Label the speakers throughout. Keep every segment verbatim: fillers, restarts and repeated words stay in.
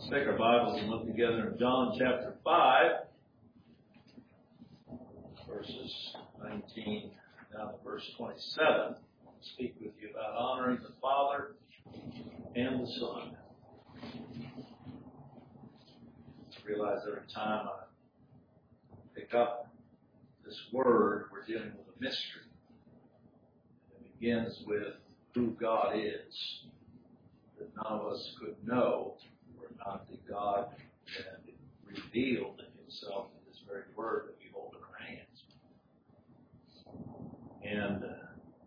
Speaker 1: Let's take our Bibles and look together in John chapter five, verses nineteen down to verse twenty-seven. I want to speak with you about honoring the Father and the Son. I realize every time I pick up this word, we're dealing with a mystery. It begins with who God is, that none of us could know were not that God had revealed himself in this very word that we hold in our hands. And uh,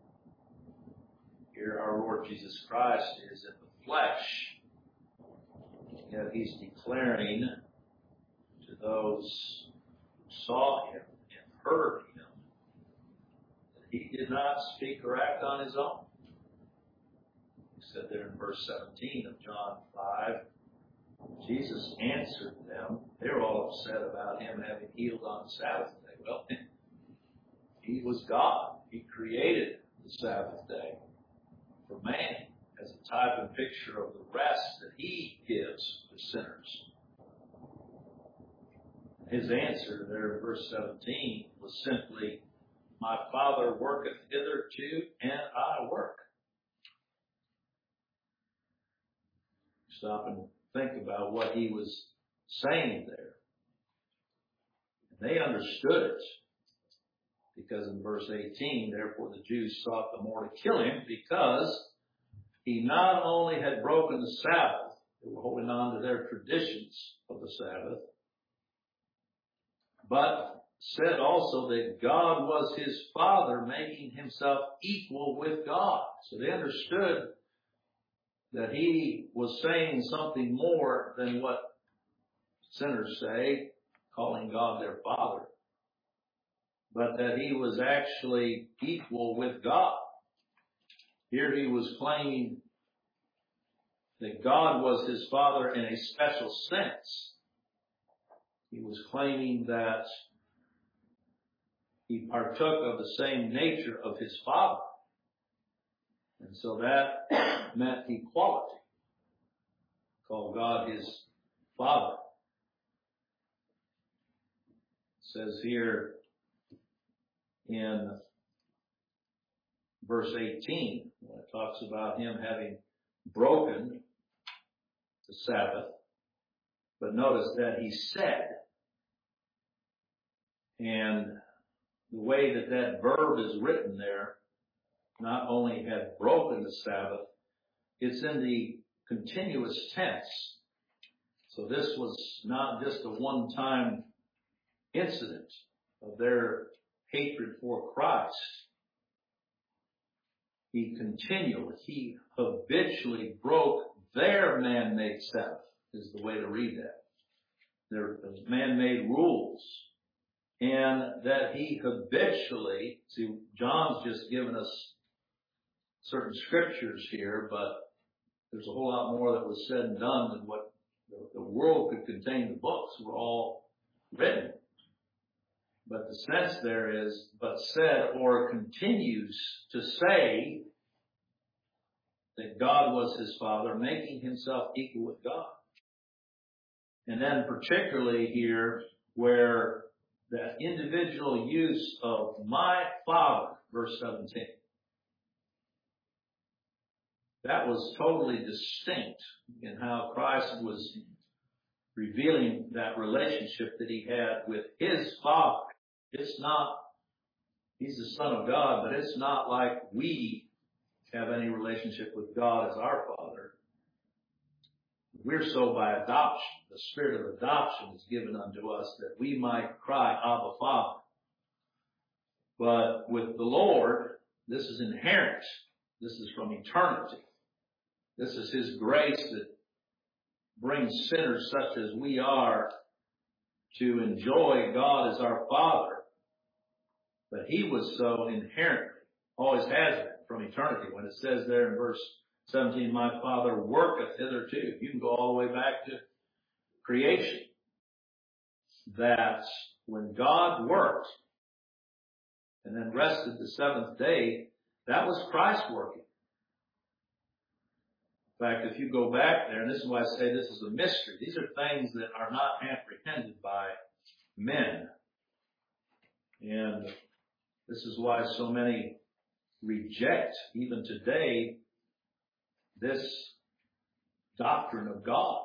Speaker 1: here our Lord Jesus Christ is in the flesh, yet he's declaring to those who saw him and heard him that he did not speak or act on his own. He said there in verse seventeen of John five, Jesus answered them. They were all upset about him having healed on the Sabbath day. Well, he was God. He created the Sabbath day for man as a type and picture of the rest that he gives to sinners. His answer there in verse seventeen was simply, "My Father worketh hitherto, and I work." Stop and think about what he was saying there. And they understood it, because in verse eighteen, therefore the Jews sought the more to kill him, because he not only had broken the Sabbath, they were holding on to their traditions of the Sabbath, but said also that God was his Father, making himself equal with God. So they understood that he was saying something more than what sinners say, calling God their Father, but that he was actually equal with God. Here he was claiming that God was his Father in a special sense. He was claiming that he partook of the same nature of his Father. And so that meant equality. Called God his Father. It says here in verse eighteen, when it talks about him having broken the Sabbath, but notice that he said, and the way that that verb is written there, not only had broken the Sabbath, it's in the continuous tense. So this was not just a one-time incident of their hatred for Christ. He continually, he habitually broke their man-made Sabbath, is the way to read that. Their man-made rules. And that he habitually, see, John's just given us certain scriptures here, but there's a whole lot more that was said and done than what the, the world could contain. The books were all written. But the sense there is, but said or continues to say that God was his Father, making himself equal with God. And then particularly here where that individual use of my Father, verse seventeen, that was totally distinct in how Christ was revealing that relationship that he had with his Father. It's not, he's the Son of God, but it's not like we have any relationship with God as our Father. We're so by adoption. The spirit of adoption is given unto us that we might cry, Abba, Father. But with the Lord, this is inherent. This is from eternity. This is his grace that brings sinners such as we are to enjoy God as our Father. But he was so inherently, always has been from eternity. When it says there in verse seventeen, my Father worketh hitherto. You can go all the way back to creation. That when God worked and then rested the seventh day, that was Christ working. In fact, if you go back there, and this is why I say this is a mystery, these are things that are not apprehended by men. And this is why so many reject, even today, this doctrine of God.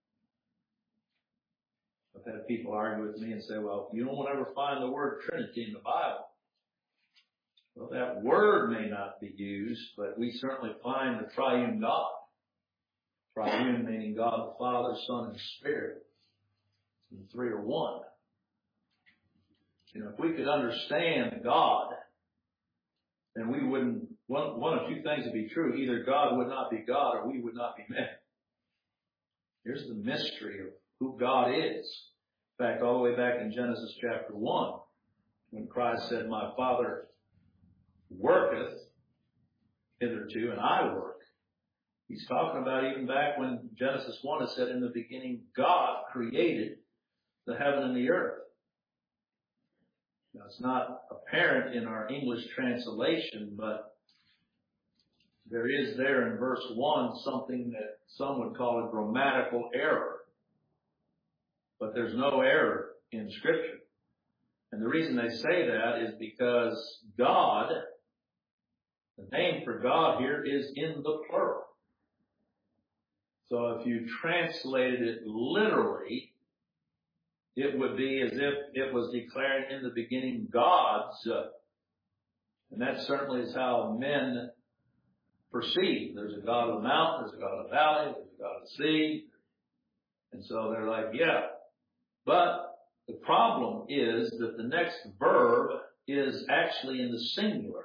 Speaker 1: I've had people argue with me and say, well, you don't ever find the word Trinity in the Bible. Well, that word may not be used, but we certainly find the triune God. Triune meaning God the Father, Son, and Spirit. And the three are one. You know, if we could understand God, then we wouldn't, one, one of two things would be true. Either God would not be God or we would not be men. Here's the mystery of who God is. In fact, all the way back in Genesis chapter one, when Christ said, my Father worketh hitherto and I work. He's talking about even back when Genesis one, it said, in the beginning, God created the heaven and the earth. Now, it's not apparent in our English translation, but there is there in verse one something that some would call a grammatical error. But there's no error in Scripture. And the reason they say that is because God, the name for God here is in the plural. So if you translated it literally, it would be as if it was declaring in the beginning God's. And that certainly is how men perceive. There's a God of the mountain, there's a God of the valley, there's a God of the sea. And so they're like, yeah. But the problem is that the next verb is actually in the singular.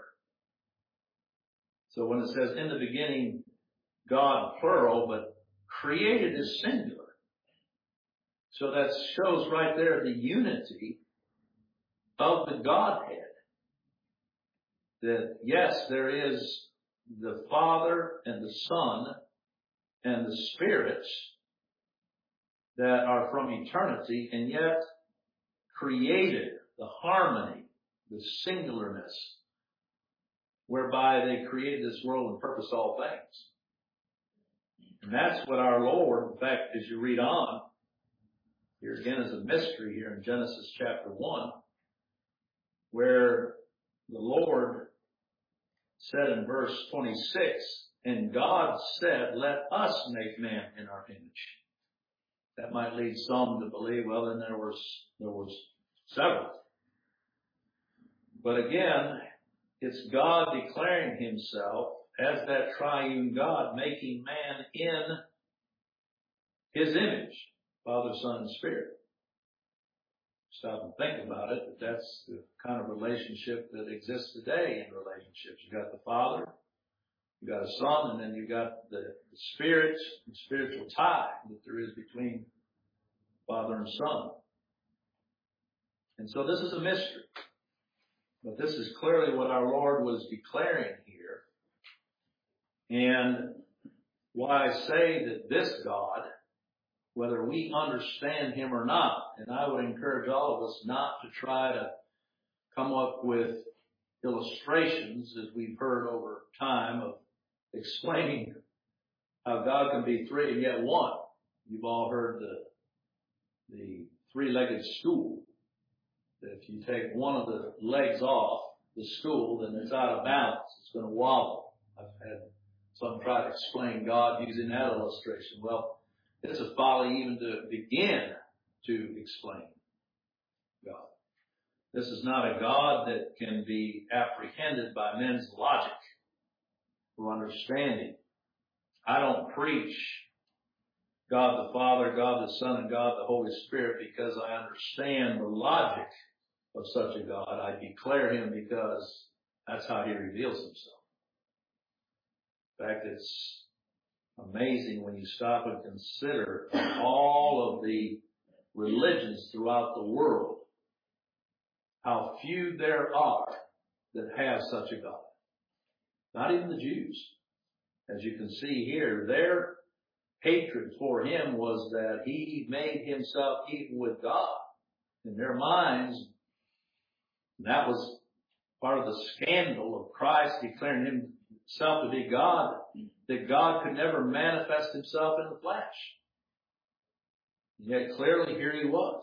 Speaker 1: So when it says in the beginning, God plural, but created is singular. So that shows right there the unity of the Godhead. That yes, there is the Father and the Son and the Spirit that are from eternity and yet created the harmony, the singularness, whereby they created this world and purposed all things. And that's what our Lord, in fact, as you read on, here again is a mystery here in Genesis chapter one, where the Lord said in verse twenty-six, and God said, let us make man in our image. That might lead some to believe, well, then there was, there was several. But again, it's God declaring himself as that triune God, making man in his image, Father, Son, and Spirit. Stop and think about it, but that's the kind of relationship that exists today in relationships. You got the Father, you got a Son, and then you got the, the Spirit, the spiritual tie that there is between Father and Son. And so this is a mystery. But this is clearly what our Lord was declaring here. And why I say that this God, whether we understand him or not, and I would encourage all of us not to try to come up with illustrations, as we've heard over time, of explaining how God can be three and yet one. You've all heard the the three-legged stool. That if you take one of the legs off the stool, then it's out of balance. It's going to wobble. I've had some try to explain God using that illustration. Well, it's a folly even to begin to explain God. This is not a God that can be apprehended by men's logic or understanding. I don't preach God the Father, God the Son, and God the Holy Spirit because I understand the logic of such a God. I declare him because that's how he reveals himself. In fact, it's amazing when you stop and consider all of the religions throughout the world, how few there are that have such a God. Not even the Jews. As you can see here, their hatred for him was that he made himself equal with God. In their minds, that was part of the scandal of Christ declaring himself to be God, that God could never manifest himself in the flesh. And yet clearly here he was.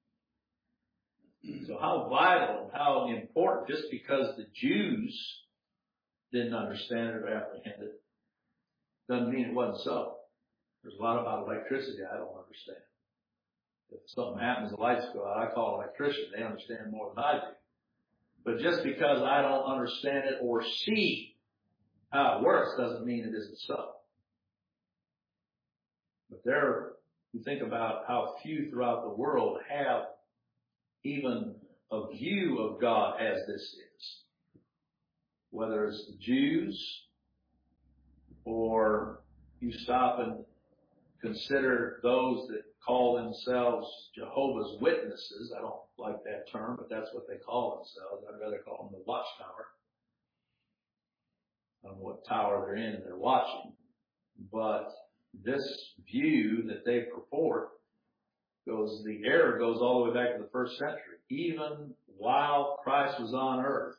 Speaker 1: So how vital and how important, just because the Jews didn't understand it or apprehend it, doesn't mean it wasn't so. There's a lot about electricity I don't understand. If something happens, the lights go out, I call an electrician. They understand more than I do. But just because I don't understand it or see how it works doesn't mean it isn't so. But there, you think about how few throughout the world have even a view of God as this is. Whether it's the Jews, or you stop and consider those that call themselves Jehovah's Witnesses. I don't like that term, but that's what they call themselves. I'd rather call them the Watchtower. I don't know what tower they're in and they're watching. But this view that they purport goes, the error goes all the way back to the first century. Even while Christ was on earth,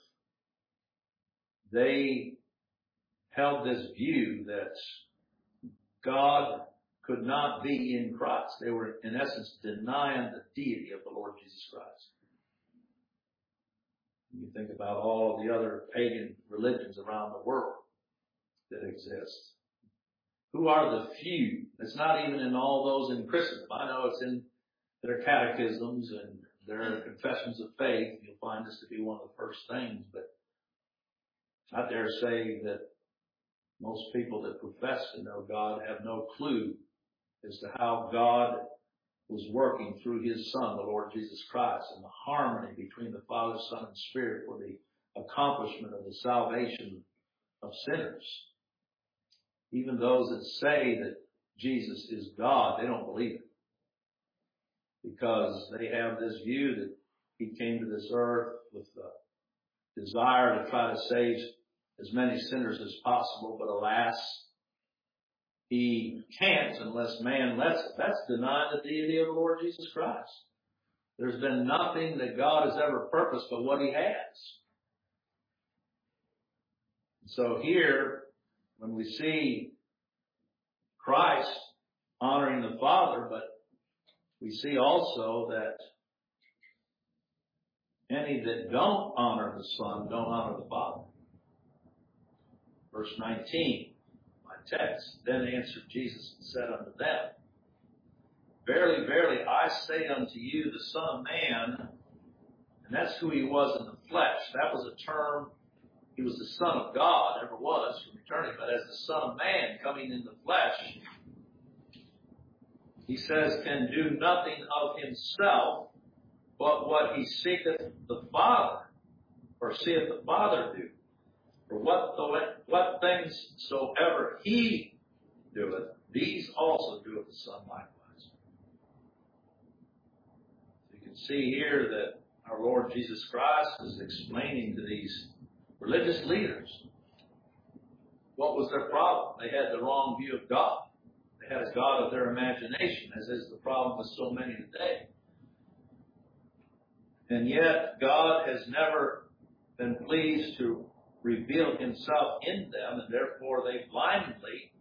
Speaker 1: they held this view that God could not be in Christ. They were, in essence, denying the deity of the Lord Jesus Christ. You think about all of the other pagan religions around the world that exist. Who are the few? It's not even in all those in Christendom. I know it's in their catechisms and their confessions of faith. You'll find this to be one of the first things, but I dare say that most people that profess to know God have no clue as to how God was working through his Son, the Lord Jesus Christ, and the harmony between the Father, Son, and Spirit for the accomplishment of the salvation of sinners. Even those that say that Jesus is God, they don't believe it. Because they have this view that he came to this earth with the desire to try to save as many sinners as possible, but alas, he can't unless man lets it. That's denying the deity of the Lord Jesus Christ. There's been nothing that God has ever purposed but what he has. So here, when we see Christ honoring the Father, but we see also that any that don't honor the Son don't honor the Father. Verse nineteen, my text. Then answered Jesus and said unto them, Verily, verily, I say unto you, the Son of Man, and that's who he was in the flesh. That was a term. He was the Son of God, ever was from eternity, but as the Son of Man coming in the flesh, he says, can do nothing of himself, but what he seeketh the Father, or seeth the Father do. For what, the, what things soever he doeth, these also doeth the Son likewise. So you can see here that our Lord Jesus Christ is explaining to these religious leaders what was their problem. They had the wrong view of God. They had a God of their imagination, as is the problem with so many today. And yet, God has never been pleased to reveal himself in them, and therefore they blindly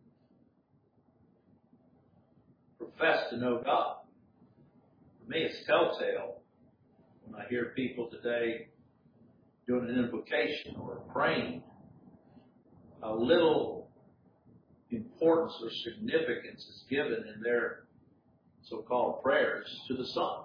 Speaker 1: profess to know God. For me, it's telltale when I hear people today doing an invocation or praying, how little importance or significance is given in their so-called prayers to the Son.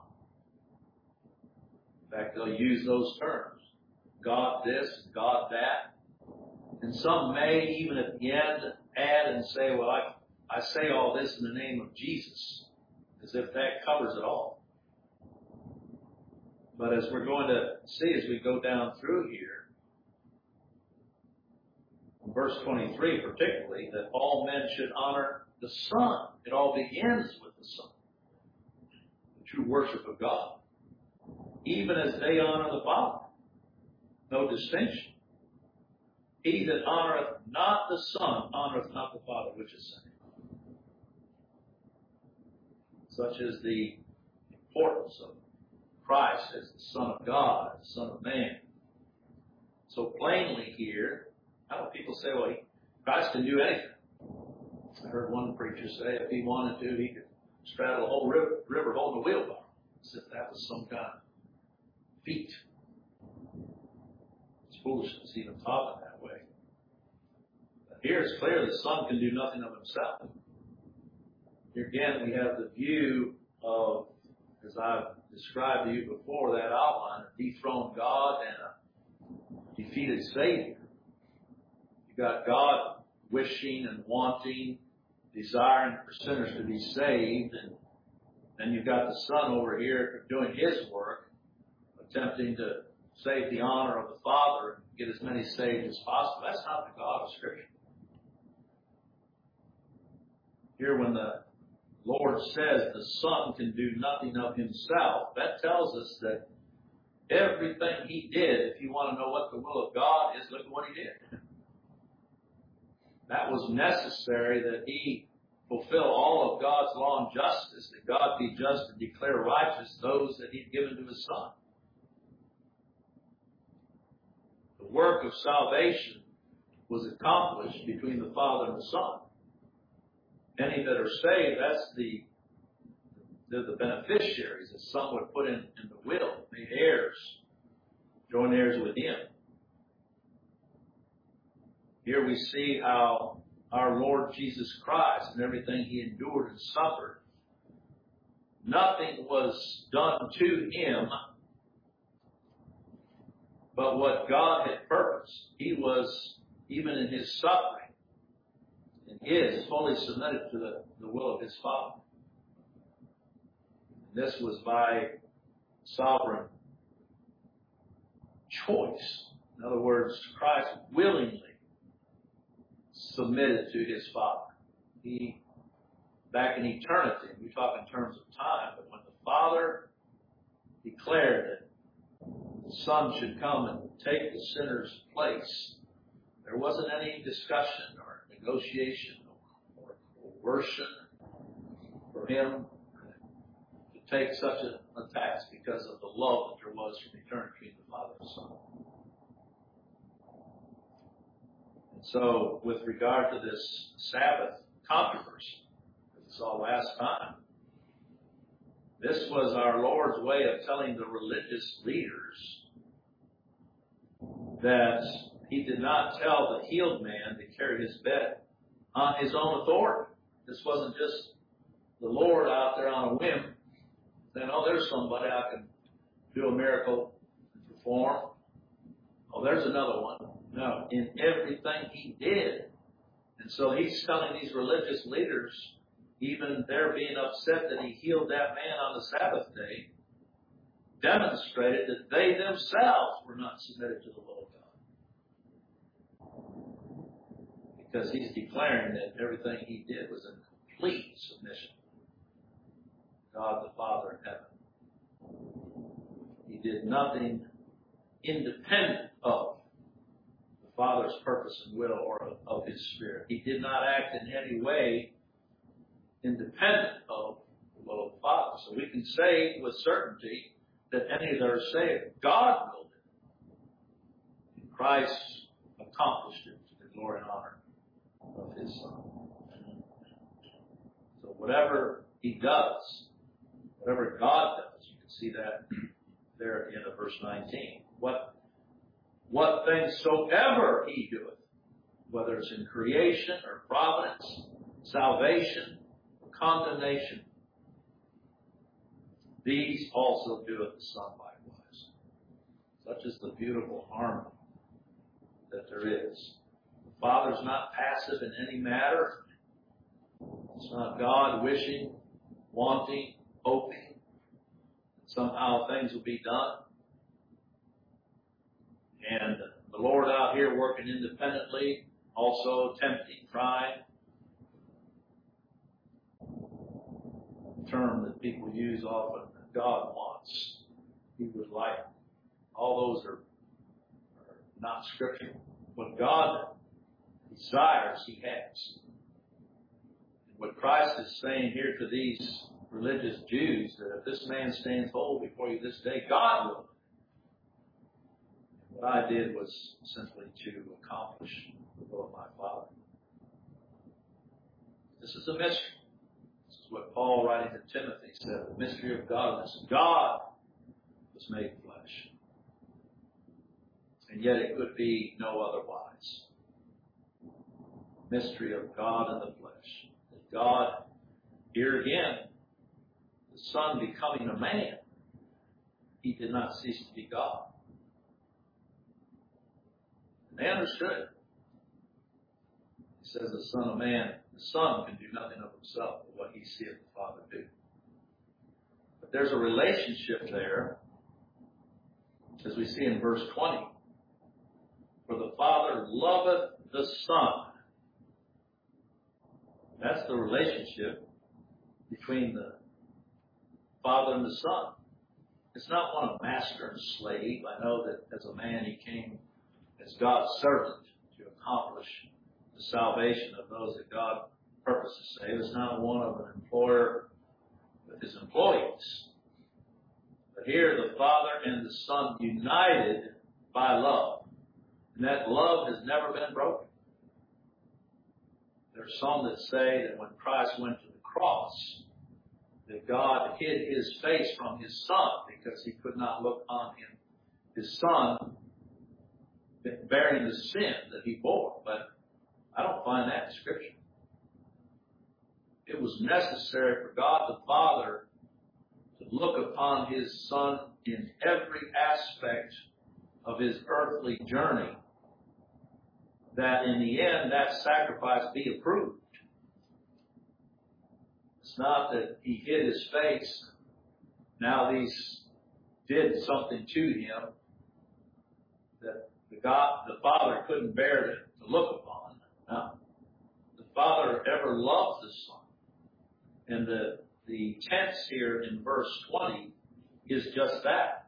Speaker 1: In fact, they'll use those terms. God this, God that. And some may, even at the end, add and say, well, I, I say all this in the name of Jesus, as if that covers it all. But as we're going to see as we go down through here, in verse twenty-three particularly, that all men should honor the Son. It all begins with the Son. The true worship of God. Even as they honor the Father. No distinction. He that honoreth not the Son honoreth not the Father which is sent him. Such is the importance of Christ as the Son of God, the Son of Man. So plainly here, How do people say, well, he, Christ can do anything? I heard one preacher say if he wanted to, he could straddle a whole river, river holding a wheelbarrow, as if that was some kind of feat. It's foolishness even talking that way. But here it's clear the Son can do nothing of himself. Here again, we have the view of, as I've described to you before, that outline, a dethroned God and a defeated Savior. You got God wishing and wanting, desiring for sinners to be saved, and then you've got the Son over here doing His work, attempting to save the honor of the Father and get as many saved as possible. That's not the God of Scripture. Here, when the Lord says the Son can do nothing of Himself, that tells us that everything He did, if you want to know what the will of God is, look at what He did. That was necessary that He fulfill all of God's law and justice, that God be just and declare righteous those that He'd given to His Son. The work of salvation was accomplished between the Father and the Son. Any that are saved, that's the they're the beneficiaries that some would put in, in the will, made heirs, joint heirs with Him. Here we see how our Lord Jesus Christ and everything He endured and suffered, nothing was done to Him but what God had purposed. He was, even in His suffering, and is fully submitted to the, the will of His Father. And this was by sovereign choice. In other words, Christ willingly submitted to His Father. He, back in eternity, we talk in terms of time, but when the Father declared that the Son should come and take the sinner's place, there wasn't any discussion or negotiation or coercion for Him to take such a, a task because of the love that there was from eternity between the Father and the Son. So, with regard to this Sabbath controversy that we saw last time, this was our Lord's way of telling the religious leaders that He did not tell the healed man to carry his bed on his own authority. This wasn't just the Lord out there on a whim saying, oh, there's somebody I can do a miracle and perform. Oh, there's another one. No, in everything He did. And so He's telling these religious leaders, even they're being upset that He healed that man on the Sabbath day, demonstrated that they themselves were not submitted to the will of God. Because He's declaring that everything He did was in complete submission to God the Father in heaven. He did nothing independent of Father's purpose and will or of His Spirit. He did not act in any way independent of the will of the Father. So we can say with certainty that any that are saved, God willed it. And Christ accomplished it to the glory and honor of His Son. So whatever He does, whatever God does, you can see that there at the end of verse nineteen. What What things soever He doeth, whether it's in creation or providence, salvation or condemnation, these also doeth the Son likewise. Such is the beautiful harmony that there is. The Father's not passive in any matter. It's not God wishing, wanting, hoping that somehow things will be done. And the Lord out here working independently, also tempting, trying. A term that people use often, that God wants. He would like. All those are, are not scriptural. What God desires, He has. And what Christ is saying here to these religious Jews, that if this man stands whole before you this day, God will. What I did was simply to accomplish the will of my Father. This is a mystery. This is what Paul, writing to Timothy, said, the mystery of godliness. God was made flesh. And yet it could be no otherwise. Mystery of God in the flesh. That God, here again, the Son becoming a man, he did not cease to be God. And they understood. He says the Son of Man, the Son can do nothing of himself but what he seeth the Father do. But there's a relationship there, as we see in verse twenty. For the Father loveth the Son. That's the relationship between the Father and the Son. It's not one of master and slave. I know that as a man he came as God's servant to accomplish the salvation of those that God purposed to save. It's not one of an employer with his employees. But here the Father and the Son united by love. And that love has never been broken. There are some that say that when Christ went to the cross, that God hid his face from his Son because he could not look on him, his Son, bearing the sin that he bore. But I don't find that in Scripture. It was necessary for God the Father to look upon his Son in every aspect of his earthly journey, that in the end that sacrifice be approved. It's not that he hid his face. Now these did something to him that the God, the Father couldn't bear to, to look upon. No. The Father ever loves the Son. And the, the tense here in verse twenty is just that.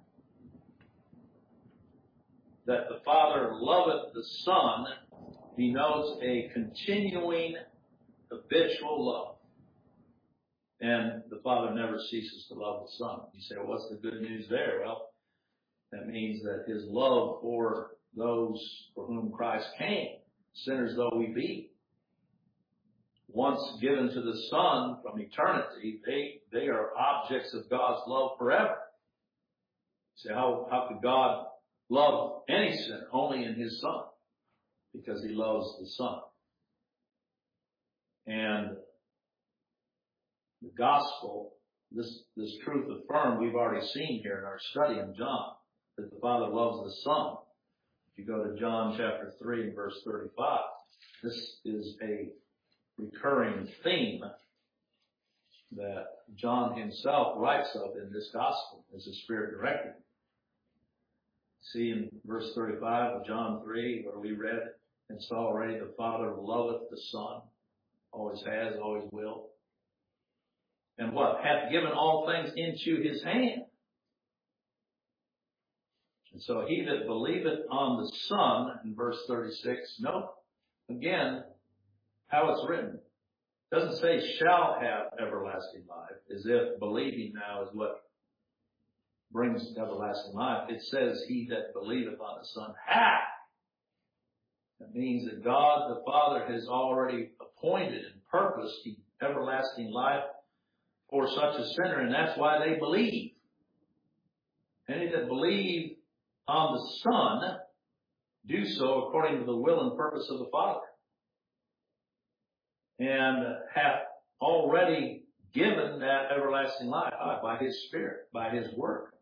Speaker 1: That the Father loveth the Son denotes a continuing, habitual love. And the Father never ceases to love the Son. You say, well, what's the good news there? Well, that means that his love for those for whom Christ came, sinners though we be, once given to the Son from eternity, they, they are objects of God's love forever. You say, how, how could God love any sinner? Only in his Son, because he loves the Son. And the gospel, this, this truth affirmed, we've already seen here in our study in John, that the Father loves the Son. If you go to John chapter three and verse thirty-five, this is a recurring theme that John himself writes of in this gospel as the Spirit directed. See in verse thirty-five of John three, where we read and saw already, the Father loveth the Son, always has, always will. And what? Hath given all things into his hand. And so he that believeth on the Son, in verse thirty-six, note again how it's written. It doesn't say shall have everlasting life, as if believing now is what brings everlasting life. It says he that believeth on the Son hath. That means that God the Father has already appointed and purposed everlasting life for such a sinner, and that's why they believe. Any that believe on the Son do so according to the will and purpose of the Father, and hath already given that everlasting life by his Spirit, by his work.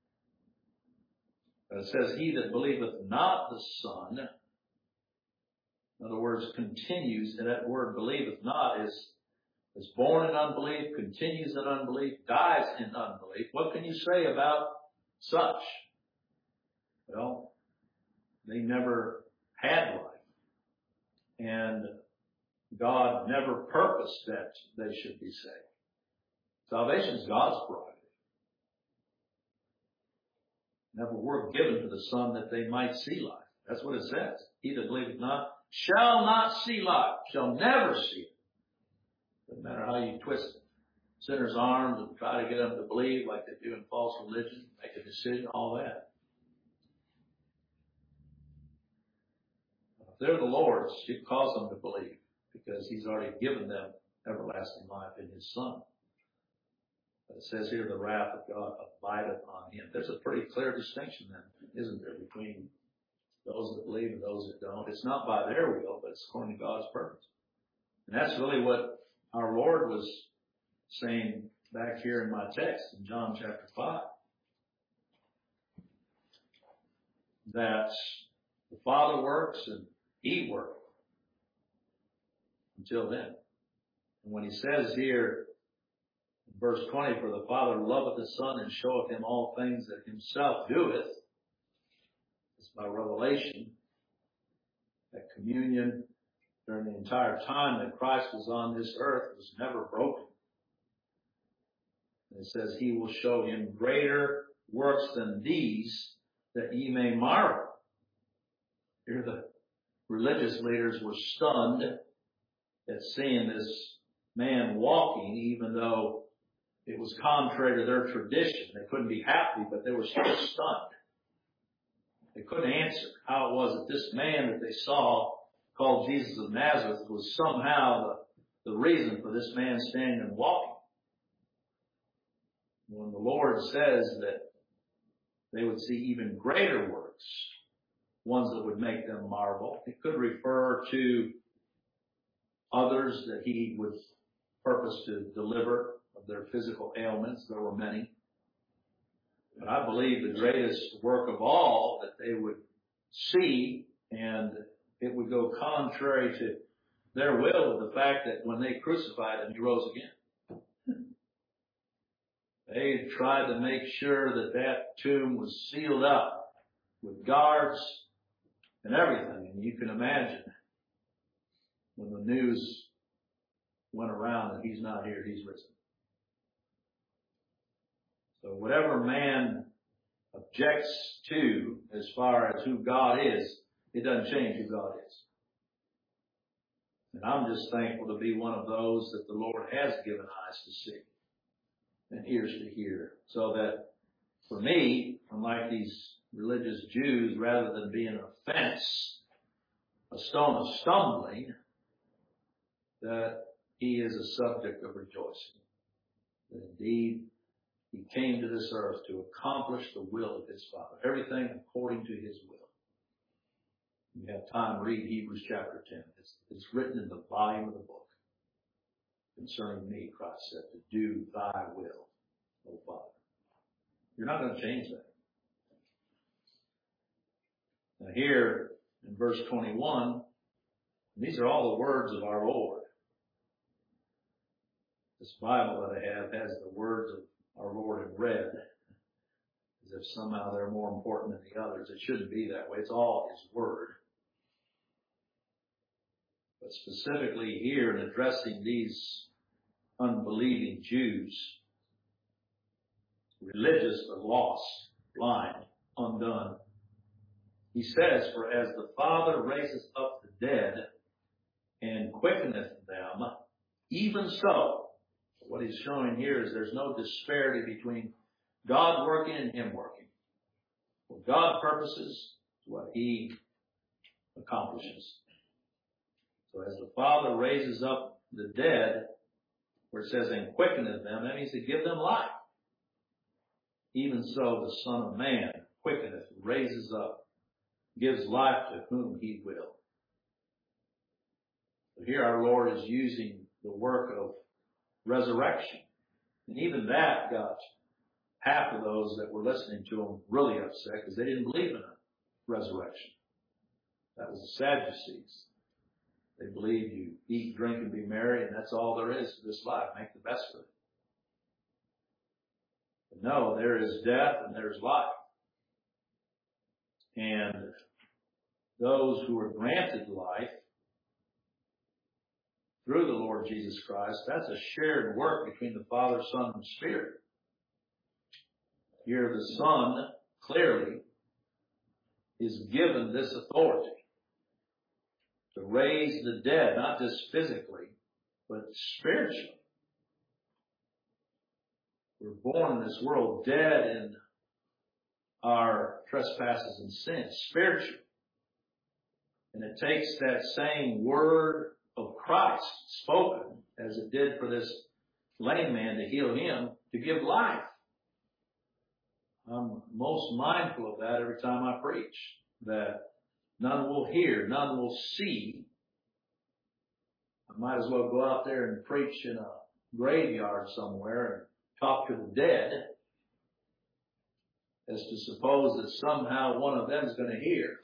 Speaker 1: But it says, he that believeth not the Son, in other words, continues, and that word believeth not is is born in unbelief, continues in unbelief, dies in unbelief. What can you say about such? Well, they never had life. And God never purposed that they should be saved. Salvation is God's prerogative. Never were given to the Son that they might see life. That's what it says. He that believeth not shall not see life, shall never see it. Doesn't matter how you twist sinners' arms and try to get them to believe like they do in false religion, make a decision, all that. If they're the Lord's, it cause them to believe because He's already given them everlasting life in His Son. But it says here, the wrath of God abideth on Him. There's a pretty clear distinction then, isn't there, between those that believe and those that don't. It's not by their will, but it's according to God's purpose. And that's really what our Lord was saying back here in my text in John chapter five. That the Father works and He works until then. And when He says here, in verse twenty, for the Father loveth the Son and showeth Him all things that Himself doeth, it's by revelation. That communion during the entire time that Christ was on this earth was never broken. And it says He will show Him greater works than these, that ye may marvel. Here the religious leaders were stunned at seeing this man walking, even though it was contrary to their tradition. They couldn't be happy, but they were still stunned. They couldn't answer how it was that this man that they saw, called Jesus of Nazareth, was somehow the, the reason for this man standing and walking. When the Lord says that they would see even greater works, ones that would make them marvel, it could refer to others that He would purpose to deliver of their physical ailments. There were many. But I believe the greatest work of all that they would see, and it would go contrary to their will, with the fact that when they crucified Him, He rose again. They tried to make sure that that tomb was sealed up with guards and everything. And you can imagine when the news went around that He's not here, He's risen. So whatever man objects to as far as who God is, it doesn't change who God is. And I'm just thankful to be one of those that the Lord has given eyes to see and ears to hear. So that for me, unlike these religious Jews, rather than being an offense, a stone of stumbling, that He is a subject of rejoicing. That indeed He came to this earth to accomplish the will of His Father. Everything according to His will. You have time, read Hebrews chapter ten. It's, it's written in the volume of the book. Concerning me, Christ said, to do Thy will, O Father. You're not going to change that. Now here in verse twenty-one, these are all the words of our Lord. This Bible that I have has the words of our Lord in red, as if somehow they're more important than the others. It shouldn't be that way. It's all His Word. But specifically here in addressing these unbelieving Jews, religious but lost, blind, undone, He says, for as the Father raises up the dead and quickeneth them, even so. What He's showing here is there's no disparity between God working and Him working. What God purposes is what He accomplishes. So as the Father raises up the dead, where it says, and quickeneth them, that means to give them life. Even so the Son of Man quickeneth, raises up, gives life to whom He will. So here our Lord is using the work of resurrection. And even that got half of those that were listening to Him really upset because they didn't believe in a resurrection. That was the Sadducees. They believe you eat, drink, and be merry, and that's all there is to this life. Make the best of it. But no, there is death and there's life. And those who are granted life through the Lord Jesus Christ, that's a shared work between the Father, Son, and Spirit. Here the Son clearly is given this authority to raise the dead, not just physically, but spiritually. We're born in this world dead in our trespasses and sins, spiritually. And it takes that same word of Christ spoken as it did for this lame man to heal him to give life. I'm most mindful of that every time I preach, that none will hear, none will see. I might as well go out there and preach in a graveyard somewhere and talk to the dead as to suppose that somehow one of them is going to hear,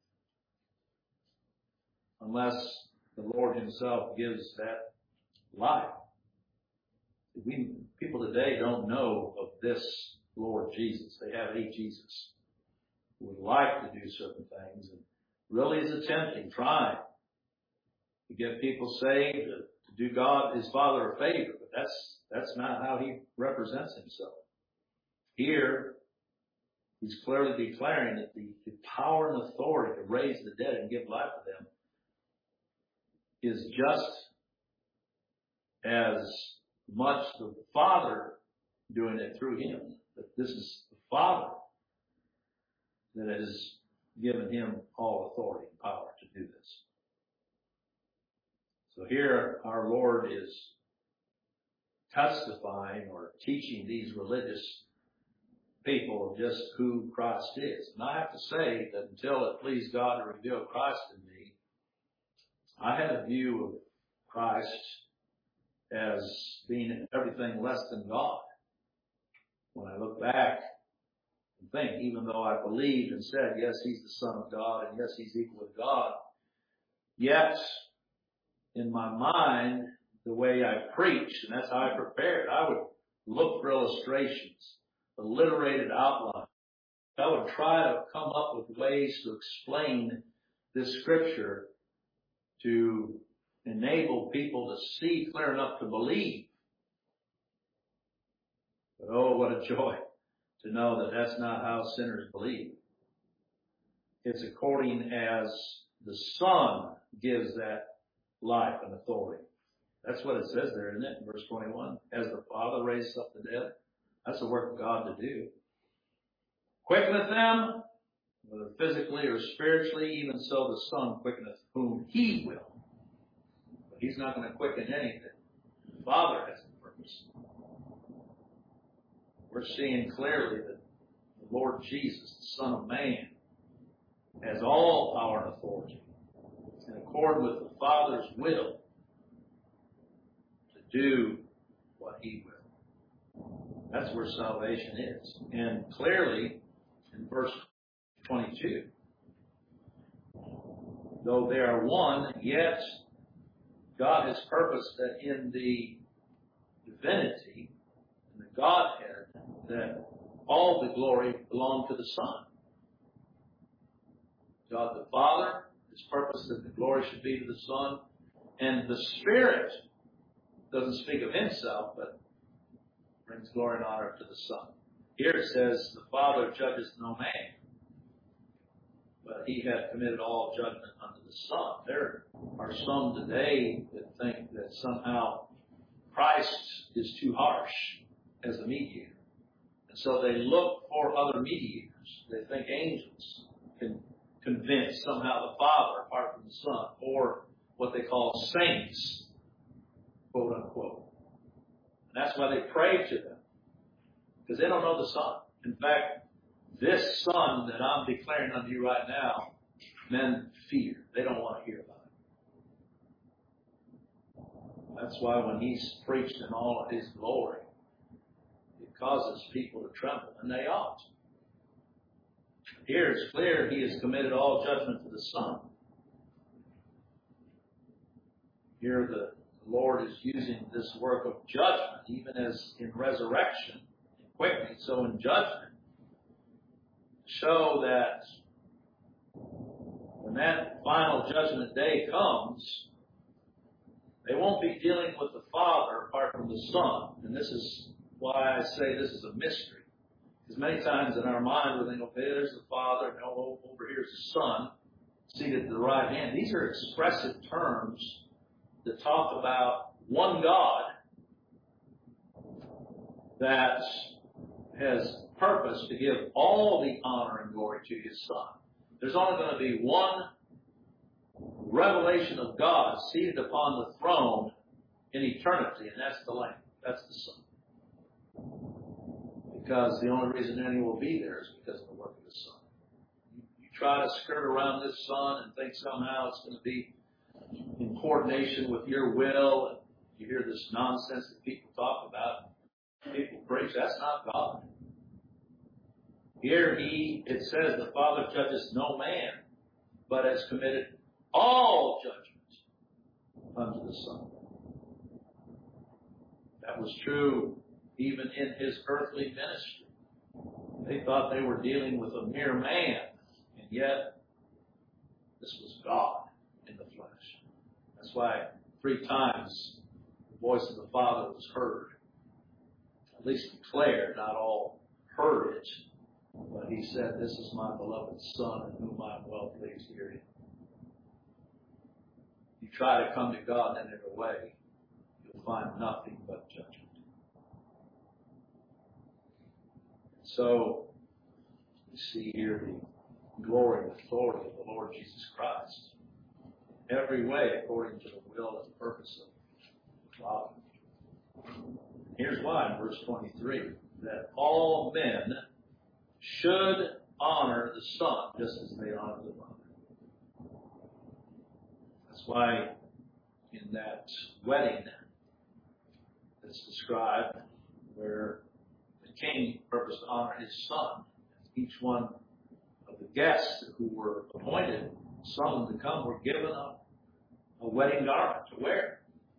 Speaker 1: unless the Lord himself gives that life. We, people today don't know of this Lord Jesus. They have a Jesus who would like to do certain things and really is attempting, trying to get people saved, to, to do God, his Father, a favor. But that's, that's not how he represents himself. Here, he's clearly declaring that the, the power and authority to raise the dead and give life to them is just as much the Father doing it through him. That this is the Father that has given him all authority and power to do this. So here our Lord is testifying or teaching these religious people of just who Christ is. And I have to say that until it pleased God to reveal Christ to me, I had a view of Christ as being everything less than God. When I look back and think, even though I believed and said, yes, he's the Son of God, and yes, he's equal with God, yet in my mind, the way I preached, and that's how I prepared, I would look for illustrations, alliterated outlines. I would try to come up with ways to explain this scripture to enable people to see clear enough to believe. But oh, what a joy to know that that's not how sinners believe. It's according as the Son gives that life and authority. That's what it says there, isn't it? In verse twenty-one, as the Father raises up the dead. That's the work of God to do. Quickeneth them, whether physically or spiritually, even so the Son quickeneth whom he will. But he's not going to quicken anything. The Father has a purpose. We're seeing clearly that the Lord Jesus, the Son of Man, has all power and authority in accord with the Father's will to do what he will. That's where salvation is. And clearly, in verse twenty-two, though they are one, yet God has purposed that in the divinity, in the Godhead, that all the glory belonged to the Son. God the Father has purposed that the glory should be to the Son, and the Spirit doesn't speak of himself, but brings glory and honor to the Son. Here it says, the Father judges no man, but he hath committed all judgment unto the Son. There are some today that think that somehow Christ is too harsh as the mediator. And so they look for other mediators. They think angels can convince somehow the Father apart from the Son, or what they call saints, quote unquote. And that's why they pray to them, because they don't know the Son. In fact, this Son that I'm declaring unto you right now, men fear. They don't want to hear about it. That's why when he's preached in all of his glory, it causes people to tremble, and they ought. Here it's clear he has committed all judgment to the Son. Here the Lord is using this work of judgment, even as in resurrection, in quickening, so in judgment, to show that when that final judgment day comes, they won't be dealing with the Father apart from the Son. And this is why I say this is a mystery. Because many times in our mind we think, okay, there's the Father, and oh, over here's the Son, seated at the right hand. These are expressive terms that talk about one God that has purpose to give all the honor and glory to his Son. There's only going to be one revelation of God seated upon the throne in eternity, and that's the Lamb. That's the Son. Because the only reason any will be there is because of the work of the Son. You, you try to skirt around this Son and think somehow it's going to be in coordination with your will, and you hear this nonsense that people talk about. People preach, that's not God. Here he, it says, the Father judges no man, but has committed all judgment unto the Son. That was true even in his earthly ministry. They thought they were dealing with a mere man, and yet this was God in the flesh. That's why three times the voice of the Father was heard. At least declared, not all heard it. But he said, this is my beloved Son in whom I am well pleased to hear him. You try to come to God in any other way, you'll find nothing but judgment. So, we see here the glory and authority of the Lord Jesus Christ. Every way according to the will and purpose of the Father. Here's why in verse twenty-three, that all men should honor the Son just as they honor the Father. That's why in that wedding that's described, where the king purposed to honor his son, each one of the guests who were appointed, summoned to come, were given a, a wedding garment to wear.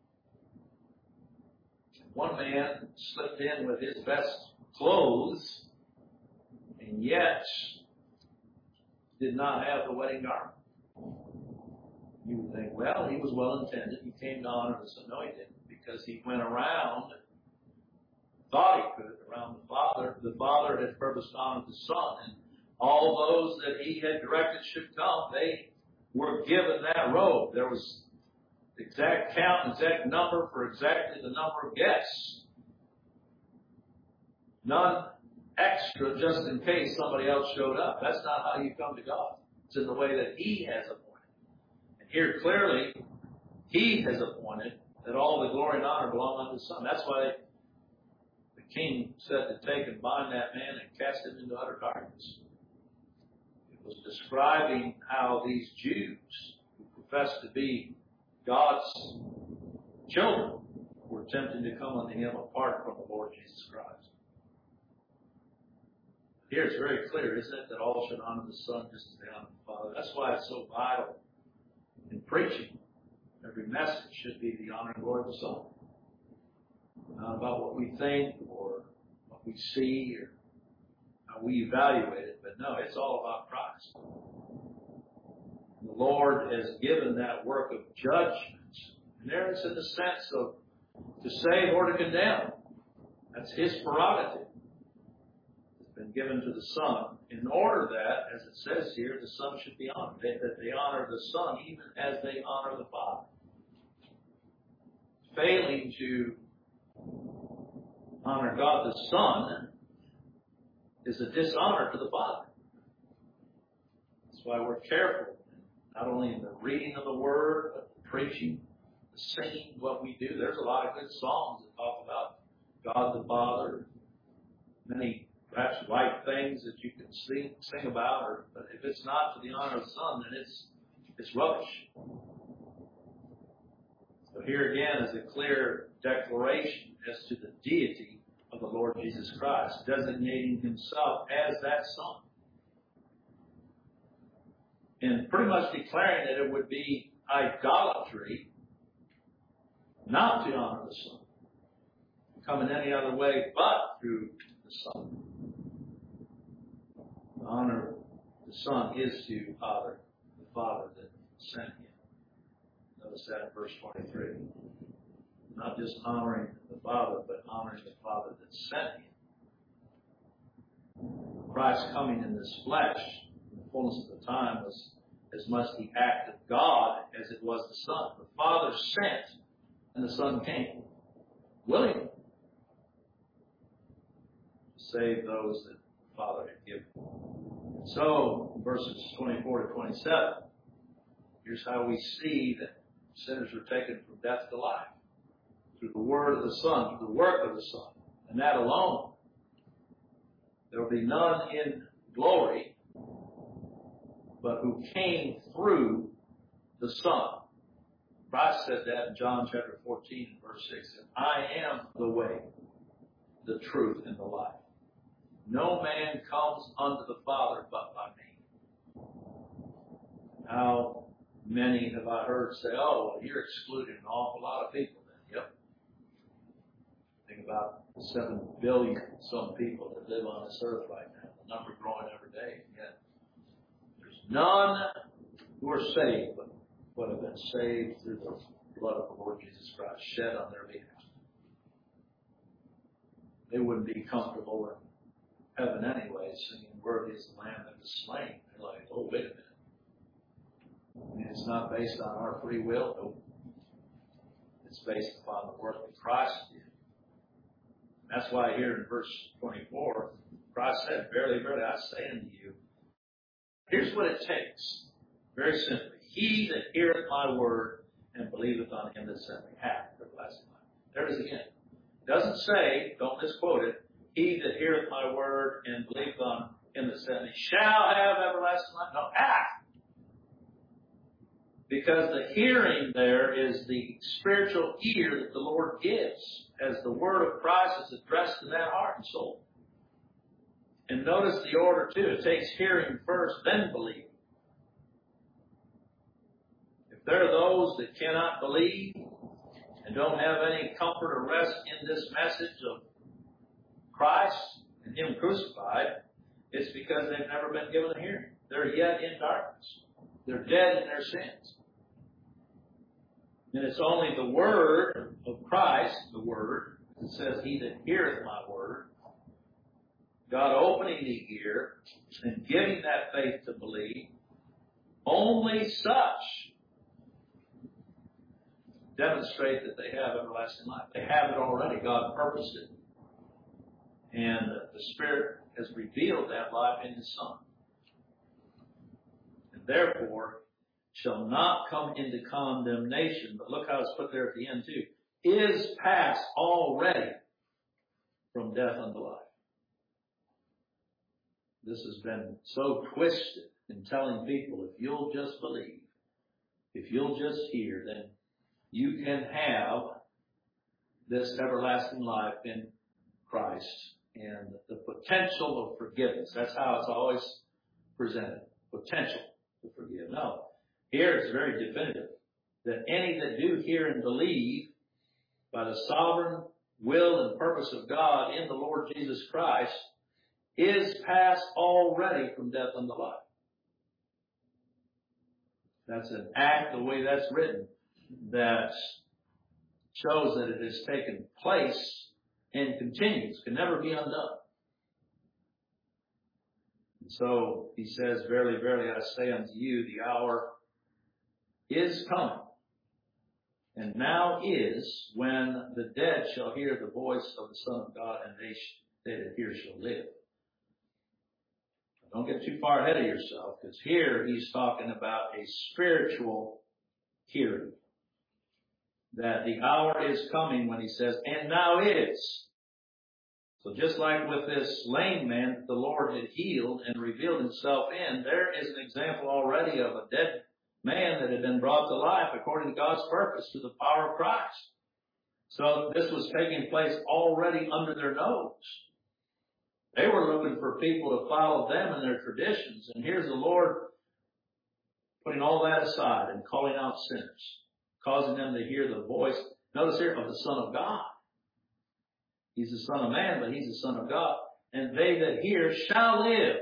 Speaker 1: One man slipped in with his best clothes and yet did not have the wedding garment. You would think, well, he was well intended. He came to honor the Son. No, he didn't, because he went around, thought he could, around the Father. The Father had purposed to honor the Son, and all those that he had directed should come, they were given that robe. There was exact count, exact number for exactly the number of guests. None extra just in case somebody else showed up. That's not how you come to God. It's in the way that he has appointed. And here clearly, he has appointed that all the glory and honor belong unto the Son. That's why the king said to take and bind that man and cast him into utter darkness. It was describing how these Jews who professed to be God's children were tempted to come unto him apart from the Lord Jesus Christ. Here it's very clear, isn't it, that all should honor the Son just as they honor the Father. That's why it's so vital in preaching. Every message should be the honor and glory of the Son. Not about what we think or what we see or how we evaluate it, but no, it's all about Christ. The Lord has given that work of judgment. And there it's in the sense of to save or to condemn. That's his prerogative. It's been given to the Son in order that, as it says here, the Son should be honored. That, that they honor the Son even as they honor the Father. Failing to honor God the Son is a dishonor to the Father. That's why we're careful, not only in the reading of the Word, but the preaching, the singing, what we do. There's a lot of good songs that talk about God the Father, many perhaps right things that you can sing, sing about, or, but if it's not to the honor of the Son, then it's it's rubbish. So here again is a clear declaration as to the deity of the Lord Jesus Christ, designating himself as that Son. And pretty much declaring that it would be idolatry not to honor the Son, come in any other way but through the Son. To honor the Son is to honor the Father that sent him. Notice that in verse twenty-three. Not just honoring the Father, but honoring the Father that sent him. Christ coming in this flesh, in the fullness of the time, was as much the act of God as it was the Son. The Father sent, and the Son came, willingly, to save those that the Father had given. So, verses twenty-four to twenty-seven, Here's how we see that sinners are taken from death to life. Through the word of the Son, through the work of the Son. And that alone. There will be none in glory, but who came through the Son. Christ said that in John chapter fourteen, verse six. I am the way, the truth, and the life. No man comes unto the Father but by me. How many have I heard say, oh, well, you're excluding an awful lot of people then? Yep. Think about seven billion some people that live on this earth right now. The number growing every day. And yet, there's none who are saved but what have been saved through the blood of the Lord Jesus Christ shed on their behalf. They wouldn't be comfortable in heaven anyway, singing, worthy is the Lamb that was slain. They're like, oh, wait a minute. I mean, it's not based on our free will. No. It's based upon the work that Christ did. That's why here in verse twenty-four, Christ said, verily, verily, I say unto you, here's what it takes. Very simply. He that heareth my word and believeth on him that sent me hath everlasting life. There it is again. It doesn't say, don't misquote it, he that heareth my word and believeth on him that sent me shall have everlasting life. No, hath. Because the hearing there is the spiritual ear that the Lord gives as the word of Christ is addressed to that heart and soul. And notice the order too. It takes hearing first, then believing. If there are those that cannot believe and don't have any comfort or rest in this message of Christ and Him crucified, it's because they've never been given a hearing. They're yet in darkness. They're dead in their sins. And it's only the word of Christ, the word, that says, he that heareth my word, God opening the ear and giving that faith to believe, only such demonstrate that they have everlasting life. They have it already. God purposed it. And the Spirit has revealed that life in His Son. And therefore, shall not come into condemnation, but look how it's put there at the end too, is passed already from death unto life. This has been so twisted in telling people, if you'll just believe, if you'll just hear, then you can have this everlasting life in Christ and the potential of forgiveness. That's how it's always presented. Potential to forgive. No. Here it's very definitive that any that do hear and believe by the sovereign will and purpose of God in the Lord Jesus Christ is passed already from death unto life. That's an act, the way that's written, that shows that it has taken place and continues, can never be undone. And so he says, verily, verily, I say unto you, the hour is coming, and now is, when the dead shall hear the voice of the Son of God, and they, sh- they that hear shall live. Don't get too far ahead of yourself, because here he's talking about a spiritual hearing. That the hour is coming when he says, and now is. So just like with this lame man that the Lord had healed and revealed himself in, there is an example already of a dead man that had been brought to life according to God's purpose through the power of Christ. So this was taking place already under their nose. They were looking for people to follow them and their traditions. And here's the Lord putting all that aside and calling out sinners, causing them to hear the voice, notice here, of the Son of God. He's the Son of Man, but He's the Son of God. And they that hear shall live.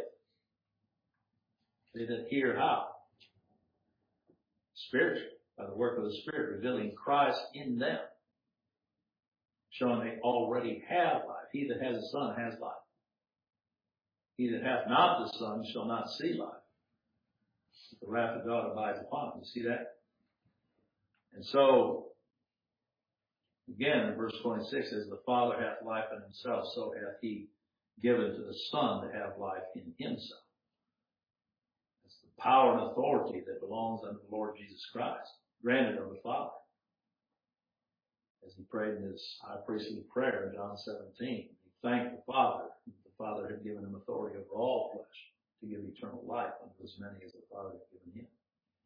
Speaker 1: They that hear how? Spiritually, by the work of the Spirit, revealing Christ in them, showing they already have life. He that has the Son has life. He that hath not the Son shall not see life. The wrath of God abides upon him. You see that? And so, again, in verse twenty-six, as the Father hath life in Himself, so hath He given to the Son to have life in Himself. That's the power and authority that belongs unto the Lord Jesus Christ, granted of the Father. As he prayed in his high priestly prayer in John seventeen, he thanked the Father. The Father had given him authority over all flesh to give eternal life unto as many as the Father had given him.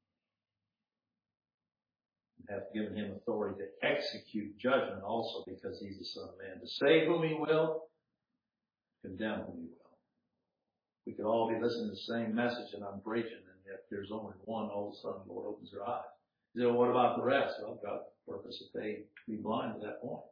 Speaker 1: And hath given him authority to execute judgment also, because he's the Son of Man, to save whom he will, condemn whom he will. We could all be listening to the same message and I'm preaching, and yet there's only one. All of a sudden the Lord opens their eyes. You know, what about the rest? Well, God's purpose that they be blind to that point.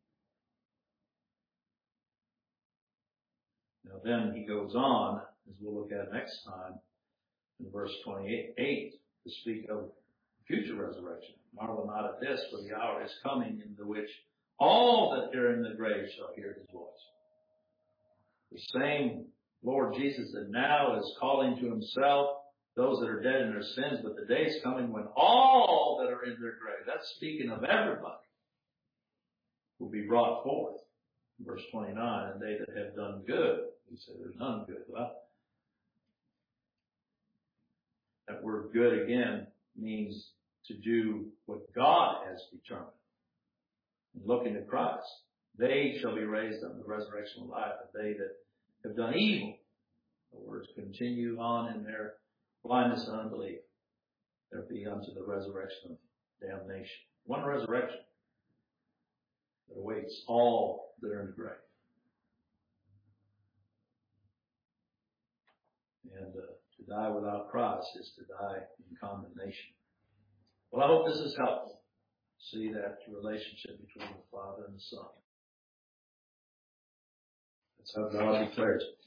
Speaker 1: Now then he goes on, as we'll look at next time, in verse twenty-eight, to speak of future resurrection. Marvel not at this, for the hour is coming in the which all that are in the grave shall hear his voice. The same Lord Jesus that now is calling to himself those that are dead in their sins, but the day is coming when all that are in their grave, that's speaking of everybody, will be brought forth. Verse twenty-nine, and they that have done good, he said there's none good. Well, that word good again means to do what God has determined. And looking to Christ, they shall be raised unto the resurrection of life, and they that have done evil, the words continue on in their blindness and unbelief, there be unto the resurrection of damnation. One resurrection that awaits all that are in the grave. And uh, to die without Christ is to die in condemnation. Well, I hope this is helpful. See that relationship between the Father and the Son. That's how God declares it.